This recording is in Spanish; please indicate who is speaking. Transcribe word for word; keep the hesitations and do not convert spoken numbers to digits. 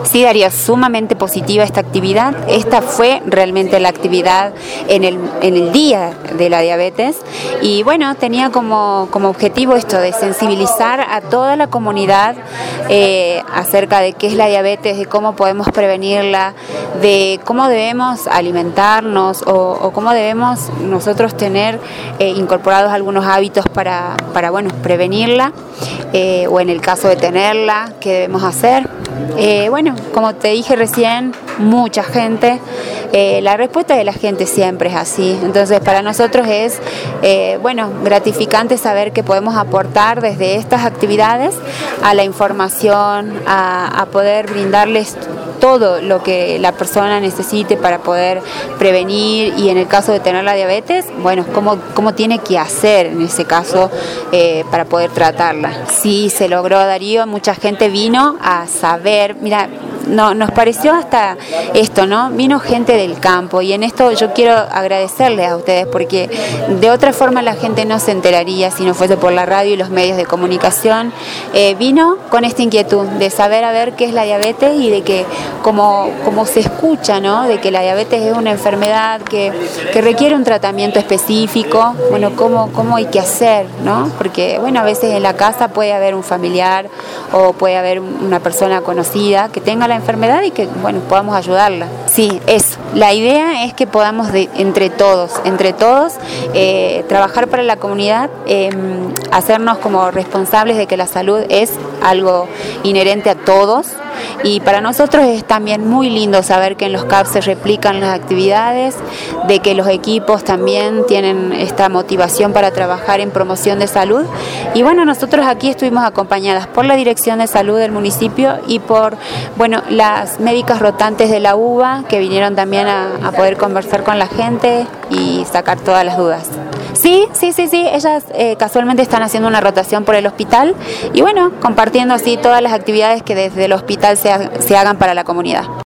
Speaker 1: Sí, Darío, sumamente positiva esta actividad. Esta fue realmente la actividad en el, en el día de la diabetes y bueno, tenía como, como objetivo esto de sensibilizar a toda la comunidad eh, acerca de qué es la diabetes, de cómo podemos prevenirla, de cómo debemos alimentarnos o, o cómo debemos nosotros tener eh, incorporados algunos hábitos para, para bueno, prevenirla eh, o en el caso de tenerla, qué debemos hacer. Eh, bueno, como te dije recién, mucha gente, eh, la respuesta de la gente siempre es así, entonces para nosotros es, eh, bueno, gratificante saber que podemos aportar desde estas actividades a la información, a, a poder brindarles todo lo que la persona necesite para poder prevenir y en el caso de tener la diabetes, bueno, cómo, cómo tiene que hacer en ese caso eh, para poder tratarla. Sí, se logró, Darío, mucha gente vino a saber, mira, no, nos pareció hasta esto, ¿no? Vino gente del campo y en esto yo quiero agradecerles a ustedes porque de otra forma la gente no se enteraría si no fuese por la radio y los medios de comunicación. Eh, vino con esta inquietud de saber a ver qué es la diabetes y de que como, como se escucha, ¿no? De que la diabetes es una enfermedad que, que requiere un tratamiento específico, bueno, cómo, cómo hay que hacer, ¿no? Porque, bueno, a veces en la casa puede haber un familiar o puede haber una persona conocida que tenga la enfermedad y que, bueno, podamos ayudarla. Sí, eso. La idea es que podamos de, entre todos, entre todos, eh, trabajar para la comunidad, eh, hacernos como responsables de que la salud es algo inherente a todos. Y para nosotros es también muy lindo saber que en los C A P se replican las actividades, de que los equipos también tienen esta motivación para trabajar en promoción de salud. Y bueno, nosotros aquí estuvimos acompañadas por la Dirección de Salud del municipio y por, bueno, las médicas rotantes de la U B A que vinieron también a, a poder conversar con la gente y sacar todas las dudas. Sí, sí, sí, sí, ellas eh, casualmente están haciendo una rotación por el hospital y bueno, compartiendo así todas las actividades que desde el hospital se, ha, se hagan para la comunidad.